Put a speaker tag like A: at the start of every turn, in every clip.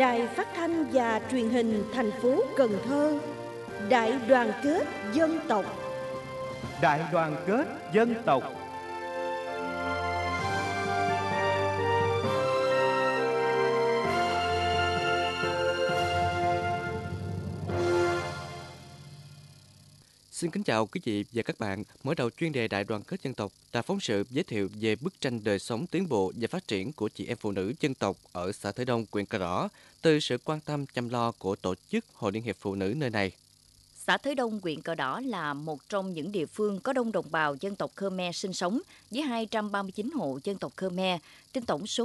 A: Đài Phát thanh và Truyền hình thành phố Cần Thơ, Đại đoàn kết dân tộc.
B: Đại đoàn kết dân tộc.
C: Xin kính chào quý vị và các bạn. Mở đầu chuyên đề Đại đoàn kết dân tộc là phóng sự giới thiệu về bức tranh đời sống tiến bộ và phát triển của chị em phụ nữ dân tộc ở xã Thới Đông, huyện Cờ Đỏ, từ sự quan tâm chăm lo của tổ chức Hội Liên hiệp Phụ nữ nơi này.
D: Xã Thới Đông, huyện Cờ Đỏ là một trong những địa phương có đông đồng bào dân tộc Khmer sinh sống với 239 hộ dân tộc Khmer trên tổng số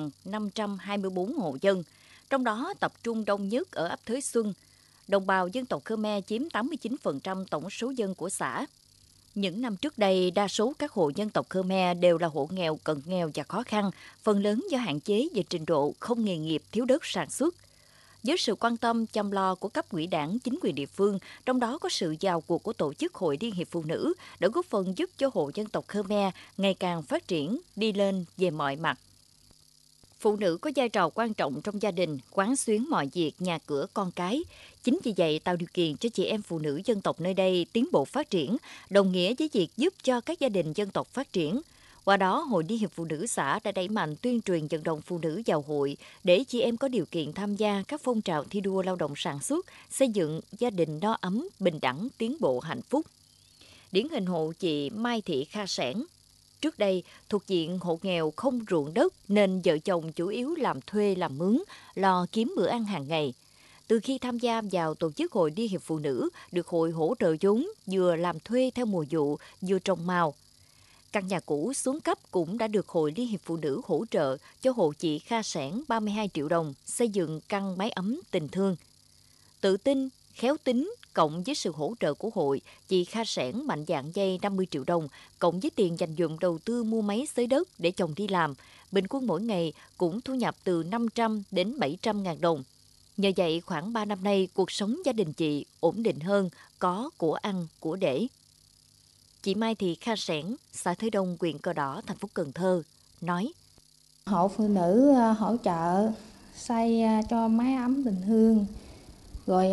D: 1.524 hộ dân. Trong đó tập trung đông nhất ở ấp Thới Xuân. Đồng bào dân tộc Khmer chiếm 89% tổng số dân của xã. Những năm trước đây, đa số các hộ dân tộc Khmer đều là hộ nghèo, cận nghèo và khó khăn, phần lớn do hạn chế về trình độ, không nghề nghiệp, thiếu đất sản xuất. Với sự quan tâm chăm lo của cấp ủy đảng, chính quyền địa phương, trong đó có sự vào cuộc của tổ chức Hội Liên hiệp Phụ nữ, đã góp phần giúp cho hộ dân tộc Khmer ngày càng phát triển, đi lên về mọi mặt. Phụ nữ có vai trò quan trọng trong gia đình, quán xuyến mọi việc, nhà cửa, con cái. Chính vì vậy, tạo điều kiện cho chị em phụ nữ dân tộc nơi đây tiến bộ phát triển, đồng nghĩa với việc giúp cho các gia đình dân tộc phát triển. Qua đó, Hội Liên hiệp Phụ nữ xã đã đẩy mạnh tuyên truyền vận động phụ nữ vào hội để chị em có điều kiện tham gia các phong trào thi đua lao động sản xuất, xây dựng gia đình no ấm, bình đẳng, tiến bộ hạnh phúc. Điển hình hộ chị Mai Thị Kha Sẻn. Trước đây, thuộc diện hộ nghèo không ruộng đất nên vợ chồng chủ yếu làm thuê làm mướn, lo kiếm bữa ăn hàng ngày. Từ khi tham gia vào tổ chức Hội Liên hiệp Phụ nữ, được hội hỗ trợ vốn, vừa làm thuê theo mùa vụ, vừa trồng màu. Căn nhà cũ xuống cấp cũng đã được Hội Liên hiệp Phụ nữ hỗ trợ cho hộ chị Kha Sẻn 32 triệu đồng xây dựng căn mái ấm tình thương. Tự tin, khéo tính, cộng với sự hỗ trợ của hội, chị Kha Sẻn mạnh dạn vay 50 triệu đồng, cộng với tiền dành dụm đầu tư mua máy xới đất để chồng đi làm. Bình quân mỗi ngày cũng thu nhập từ 500 đến 700 ngàn đồng. Nhờ vậy, khoảng 3 năm nay, cuộc sống gia đình chị ổn định hơn, có của ăn, của để. Chị Mai Thị Kha Sẻn, xã Thới Đông, huyện Cờ Đỏ, thành phố Cần Thơ, nói:
E: Hội phụ nữ hỗ trợ xây cho mái ấm tình thương, rồi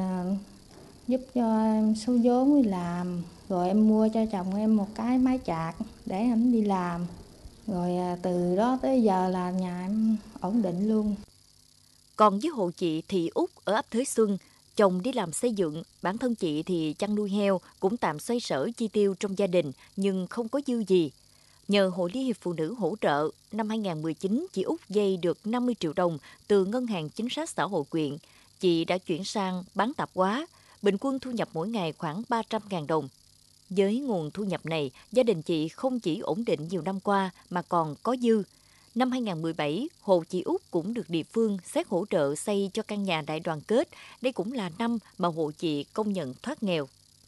E: giúp cho em số vốn đi làm, rồi em mua cho chồng em một cái máy chạc để anh đi làm, rồi từ đó tới giờ là nhà em ổn định luôn.
D: Còn với hộ chị Thị Út ở ấp Thới Xuân, chồng đi làm xây dựng, bản thân chị thì chăn nuôi heo, cũng tạm xoay sở chi tiêu trong gia đình nhưng không có dư gì. Nhờ Hội Liên hiệp Phụ nữ hỗ trợ, năm 2019 chị Út vay được 50 triệu đồng từ Ngân hàng Chính sách Xã hội huyện. Chị đã chuyển sang bán tạp hóa, bình quân thu nhập mỗi ngày khoảng 300.000 đồng. Với nguồn thu nhập này, gia đình chị không chỉ ổn định nhiều năm qua mà còn có dư. Năm 2017, hộ chị Út cũng được địa phương xét hỗ trợ xây cho căn nhà đại đoàn kết. Đây cũng là năm mà hộ chị công nhận thoát nghèo.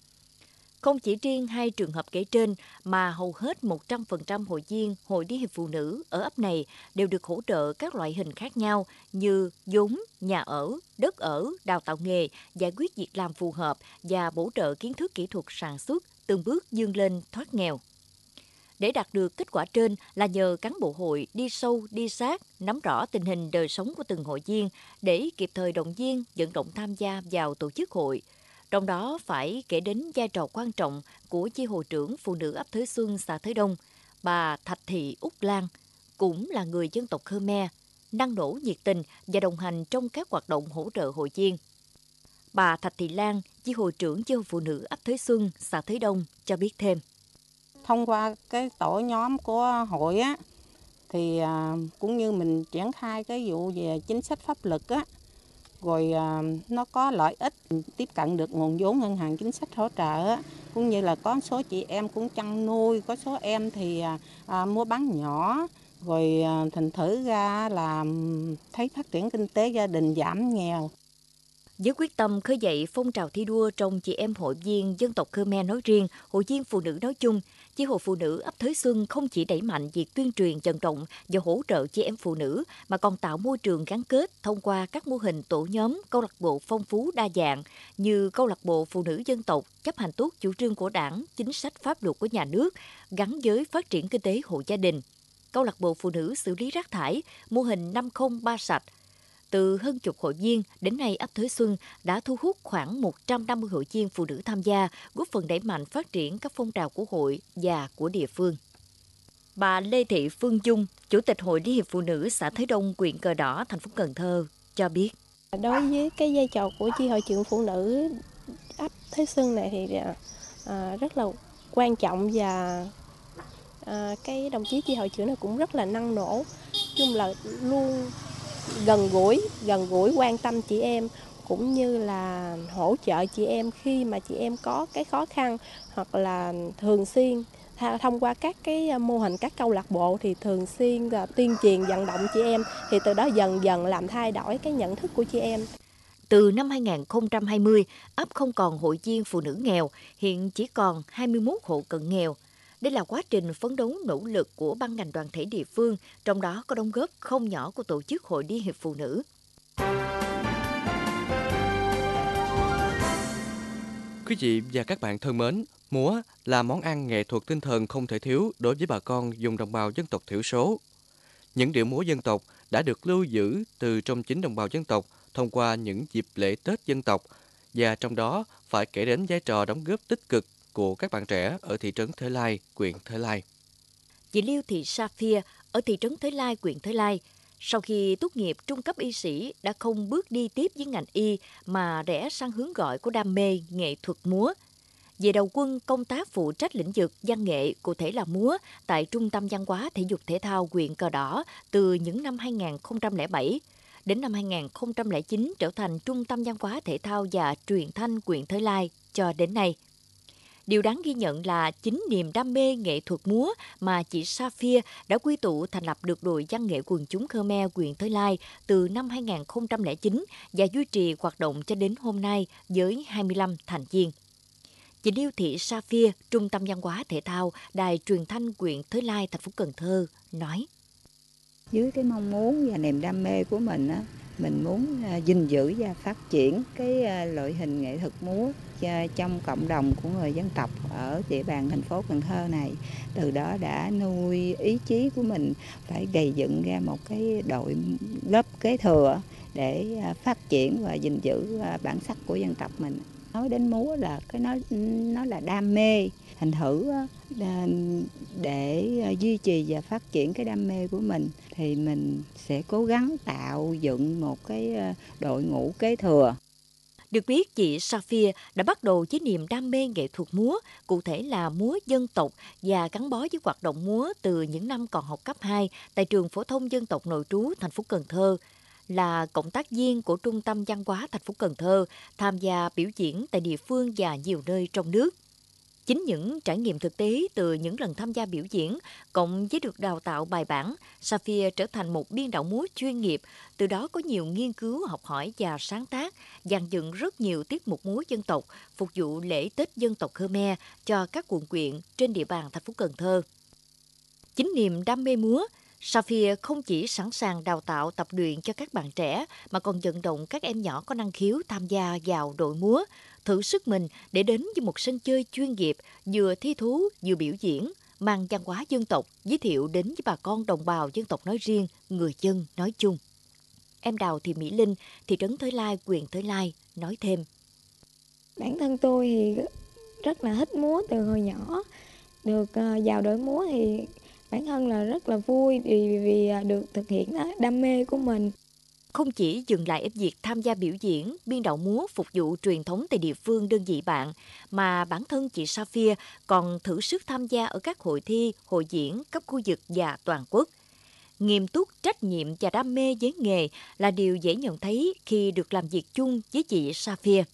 D: Không chỉ riêng hai trường hợp kể trên mà hầu hết 100% hội viên Hội Liên hiệp Phụ nữ ở ấp này đều được hỗ trợ các loại hình khác nhau như vốn, nhà ở, đất ở, đào tạo nghề, giải quyết việc làm phù hợp và bổ trợ kiến thức kỹ thuật sản xuất, từng bước vươn lên thoát nghèo. Để đạt được kết quả trên là nhờ cán bộ hội đi sâu, đi sát, nắm rõ tình hình đời sống của từng hội viên để kịp thời động viên, vận động tham gia vào tổ chức hội. Trong đó phải kể đến vai trò quan trọng của chi hội trưởng phụ nữ ấp Thới Xuân, xã Thới Đông, bà Thạch Thị Út Lan, cũng là người dân tộc Khmer, năng nổ nhiệt tình và đồng hành trong các hoạt động hỗ trợ hội viên. Bà Thạch Thị Lan, chi hội trưởng chi hội phụ nữ ấp Thới Xuân, xã Thới Đông cho biết thêm.
F: Thông qua cái tổ nhóm của hội á, thì cũng như mình triển khai cái vụ về chính sách pháp luật á, rồi nó có lợi ích, tiếp cận được nguồn vốn ngân hàng chính sách hỗ trợ á, cũng như là có số chị em cũng chăn nuôi, có số em thì mua bán nhỏ, rồi thành thử ra là thấy phát triển kinh tế gia đình, giảm nghèo.
D: Với quyết tâm khơi dậy phong trào thi đua trong chị em hội viên dân tộc Khmer nói riêng, hội viên phụ nữ nói chung, chi hội phụ nữ ấp Thới Xuân không chỉ đẩy mạnh việc tuyên truyền vận động và hỗ trợ chị em phụ nữ mà còn tạo môi trường gắn kết thông qua các mô hình tổ nhóm, câu lạc bộ phong phú đa dạng như câu lạc bộ phụ nữ dân tộc chấp hành tốt chủ trương của Đảng, chính sách pháp luật của nhà nước gắn với phát triển kinh tế hộ gia đình, câu lạc bộ phụ nữ xử lý rác thải, mô hình 503 sạch. Từ hơn chục hội viên, đến nay ấp Thới Xuân đã thu hút khoảng 150 hội viên phụ nữ tham gia, góp phần đẩy mạnh phát triển các phong trào của hội và của địa phương. Bà Lê Thị Phương Dung, Chủ tịch Hội Liên hiệp Phụ nữ xã Thới Đông, huyện Cờ Đỏ, thành phố Cần Thơ cho biết.
G: Đối với cái vai trò của chi hội trưởng phụ nữ ấp Thới Xuân này thì rất là quan trọng, và cái đồng chí chi hội trưởng này cũng rất là năng nổ, chung là luôn gần gũi quan tâm chị em, cũng như là hỗ trợ chị em khi mà chị em có cái khó khăn, hoặc là thường xuyên thông qua các cái mô hình các câu lạc bộ thì thường xuyên tuyên truyền vận động chị em, thì từ đó dần dần làm thay đổi cái nhận thức của chị em.
D: Từ năm 2020, ấp không còn hội viên phụ nữ nghèo, hiện chỉ còn 21 hộ cận nghèo. Đây là quá trình phấn đấu nỗ lực của ban ngành đoàn thể địa phương, trong đó có đóng góp không nhỏ của tổ chức Hội Liên hiệp Phụ nữ.
C: Quý vị và các bạn thân mến, múa là món ăn nghệ thuật tinh thần không thể thiếu đối với bà con vùng đồng bào dân tộc thiểu số. Những điệu múa dân tộc đã được lưu giữ từ trong chính đồng bào dân tộc thông qua những dịp lễ Tết dân tộc, và trong đó phải kể đến vai trò đóng góp tích cực của các bạn trẻ ở thị trấn Thới Lai, huyện Thới Lai.
D: Chị Liêu Thị Sa-phia ở thị trấn Thới Lai, huyện Thới Lai, sau khi tốt nghiệp trung cấp y sĩ đã không bước đi tiếp với ngành y mà rẽ sang hướng gọi của đam mê nghệ thuật múa. Về đầu quân công tác phụ trách lĩnh vực văn nghệ, cụ thể là múa, tại Trung tâm Văn hóa Thể dục Thể thao huyện Cờ Đỏ từ những năm 2007. Đến năm 2009 trở thành Trung tâm Văn hóa Thể thao và Truyền thanh huyện Thới Lai cho đến nay. Điều đáng ghi nhận là chính niềm đam mê nghệ thuật múa mà chị Sa-phia đã quy tụ thành lập được đội văn nghệ quần chúng Khmer huyện Thới Lai từ năm 2009 và duy trì hoạt động cho đến hôm nay với 25 thành viên. Chị Liêu Thị Sa-phia, Trung tâm Văn hóa Thể thao, Đài Truyền thanh huyện Thới Lai, thành phố Cần Thơ nói:
H: Dưới cái mong muốn và niềm đam mê của mình á, mình muốn gìn giữ và phát triển cái loại hình nghệ thuật múa trong cộng đồng của người dân tộc ở địa bàn thành phố Cần Thơ này. Từ đó đã nuôi ý chí của mình phải gầy dựng ra một cái đội lớp kế thừa để phát triển và gìn giữ bản sắc của dân tộc mình. Nói đến múa là nó là đam mê, thành thử để duy trì và phát triển cái đam mê của mình thì mình sẽ cố gắng tạo dựng một cái đội ngũ kế thừa.
D: Được biết, chị Sa-phia đã bắt đầu với niềm đam mê nghệ thuật múa, cụ thể là múa dân tộc, và gắn bó với hoạt động múa từ những năm còn học cấp 2 tại trường phổ thông dân tộc nội trú thành phố Cần Thơ. Là cộng tác viên của Trung tâm Văn hóa thành phố Cần Thơ, tham gia biểu diễn tại địa phương và nhiều nơi trong nước. Chính những trải nghiệm thực tế từ những lần tham gia biểu diễn, cộng với được đào tạo bài bản, Sa-phia trở thành một biên đạo múa chuyên nghiệp, từ đó có nhiều nghiên cứu, học hỏi và sáng tác, dàn dựng rất nhiều tiết mục múa dân tộc, phục vụ lễ Tết dân tộc Khmer cho các quận huyện trên địa bàn thành phố Cần Thơ. Chính niềm đam mê múa, Sa-phia không chỉ sẵn sàng đào tạo tập luyện cho các bạn trẻ, mà còn vận động các em nhỏ có năng khiếu tham gia vào đội múa, thử sức mình để đến với một sân chơi chuyên nghiệp, vừa thi thú vừa biểu diễn, mang văn hóa dân tộc, giới thiệu đến với bà con đồng bào dân tộc nói riêng, người dân nói chung. Em Đào Thị Mỹ Linh, thị trấn Thới Lai, huyện Thới Lai nói thêm:
I: Bản thân tôi thì rất là thích múa từ hồi nhỏ, được vào đội múa thì bản thân là rất là vui vì được thực hiện đam mê của mình.
D: Không chỉ dừng lại ở việc tham gia biểu diễn, biên đạo múa phục vụ truyền thống tại địa phương đơn vị bạn, mà bản thân chị Sa-phia còn thử sức tham gia ở các hội thi, hội diễn cấp khu vực và toàn quốc. Nghiêm túc, trách nhiệm và đam mê với nghề là điều dễ nhận thấy khi được làm việc chung với chị Sa-phia.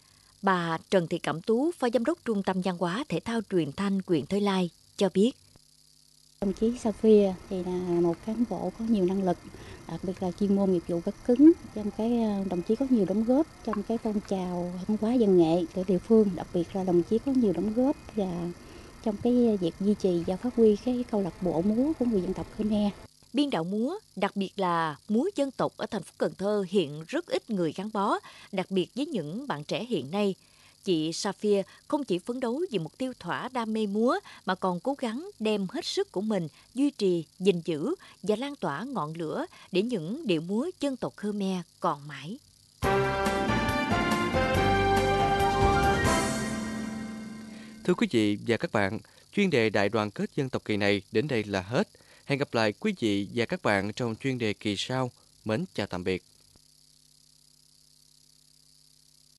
D: Bà Trần Thị Cẩm Tú, Phó Giám đốc Trung tâm Văn hóa Thể thao Truyền thanh huyện Thới Lai cho biết:
J: Đồng chí Sa-phia thì là một cán bộ có nhiều năng lực, đặc biệt là chuyên môn nghiệp vụ rất cứng. Trong cái đồng chí có nhiều đóng góp trong cái phong trào văn hóa văn nghệ của địa phương, đặc biệt là đồng chí có nhiều đóng góp và trong cái việc duy trì và phát huy cái câu lạc bộ múa của người dân tộc Khmer.
D: Biên đạo múa, đặc biệt là múa dân tộc ở thành phố Cần Thơ hiện rất ít người gắn bó, đặc biệt với những bạn trẻ hiện nay. chị Safia không chỉ phấn đấu vì mục tiêu thỏa đam mê múa mà còn cố gắng đem hết sức của mình duy trì, gìn giữ và lan tỏa ngọn lửa để những điệu múa dân tộc Khmer còn mãi.
C: Thưa quý vị và các bạn, chuyên đề Đại đoàn kết dân tộc kỳ này đến đây là hết. Hẹn gặp lại quý vị và các bạn trong chuyên đề kỳ sau. Mến chào tạm biệt.